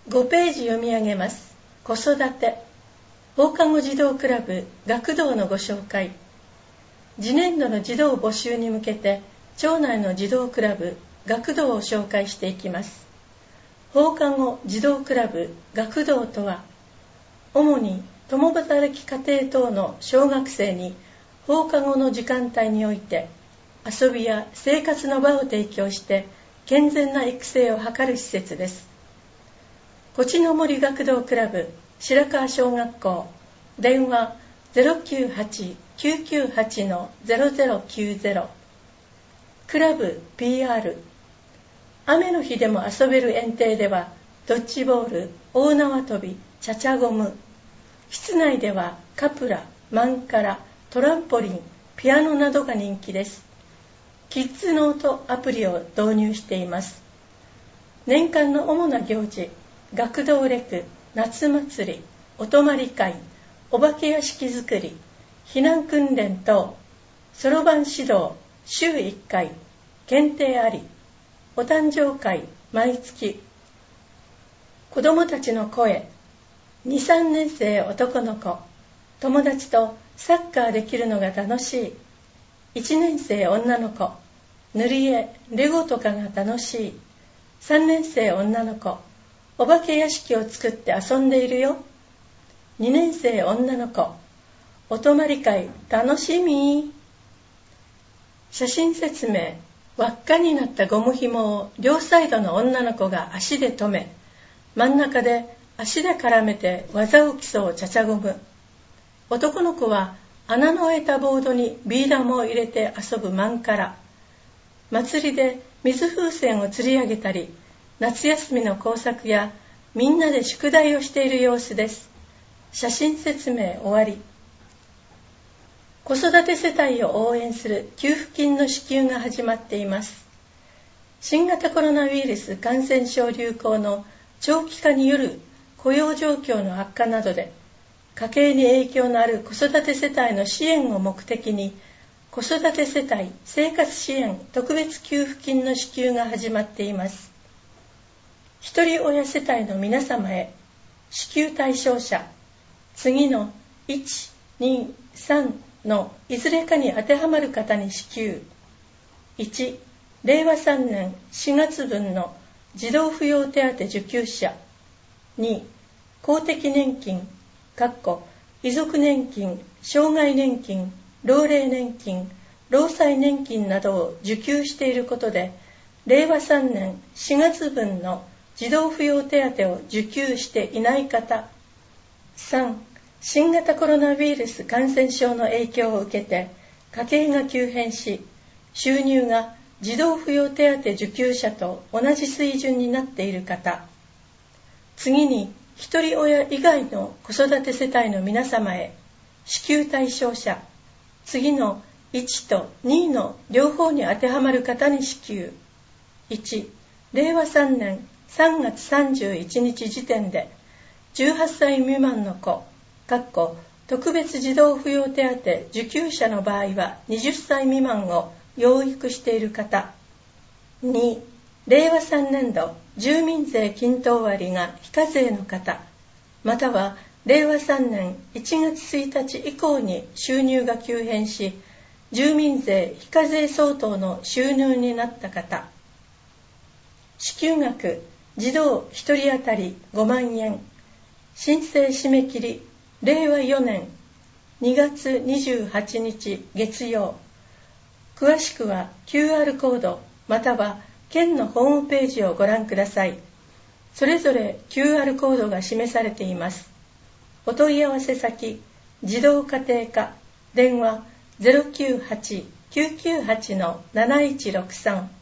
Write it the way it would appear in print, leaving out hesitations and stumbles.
5ページ読み上げます。子育て放課後児童クラブ学童のご紹介。次年度の児童募集に向けて町内の児童クラブ学童を紹介していきます。放課後児童クラブ学童とは、主に共働き家庭等の小学生に放課後の時間帯において遊びや生活の場を提供して健全な育成を図る施設です。こちの森学童クラブ白川小学校、電話 098-998-0090。 クラブ PR。 雨の日でも遊べる園庭ではドッジボール、大縄跳び、チャチャゴム。室内ではカプラ、マンカラ、トランポリン、ピアノなどが人気です。キッズノートアプリを導入しています。年間の主な行事、学童レク、夏祭り、お泊まり会、お化け屋敷作り、避難訓練等、そろばん指導、週1回、検定あり、お誕生会、毎月。子どもたちの声、2、3年生男の子、友達とサッカーできるのが楽しい。1年生女の子、塗り絵、レゴとかが楽しい。3年生女の子、お化け屋敷を作って遊んでいるよ。2年生女の子、お泊まり会楽しみ。写真説明。輪っかになったゴム紐を両サイドの女の子が足で留め、真ん中で足で絡めて技を競うチャチャゴム。男の子は穴の開いたボードにビー玉を入れて遊ぶマンカラ。祭りで水風船を釣り上げたり、夏休みの工作やみんなで宿題をしている様子です。写真説明終わり。子育て世帯を応援する給付金の支給が始まっています。新型コロナウイルス感染症流行の長期化による雇用状況の悪化などで、家計に影響のある子育て世帯の支援を目的に、子育て世帯生活支援特別給付金の支給が始まっています。一人親世帯の皆様へ、支給対象者、次の1、2、3のいずれかに当てはまる方に支給。1、令和3年4月分の児童扶養手当受給者。2、公的年金、遺族年金、障害年金、老齢年金、労災年金などを受給していることで、令和3年4月分の児童扶養手当を受給していない方。3、新型コロナウイルス感染症の影響を受けて家計が急変し、収入が児童扶養手当受給者と同じ水準になっている方。次に一人親以外の子育て世帯の皆様へ、支給対象者、次の1と2の両方に当てはまる方に支給。1、令和3年3月31日時点で18歳未満の子、特別児童扶養手当受給者の場合は20歳未満を養育している方。2、令和3年度住民税均等割が非課税の方、または令和3年1月1日以降に収入が急変し、住民税非課税相当の収入になった方。支給額、児童1人当たり5万円。申請締め切り、令和4年2月28日月曜。詳しくは QR コードまたは県のホームページをご覧ください。それぞれ QR コードが示されています。お問い合わせ先、児童家庭課、電話 098-998-7163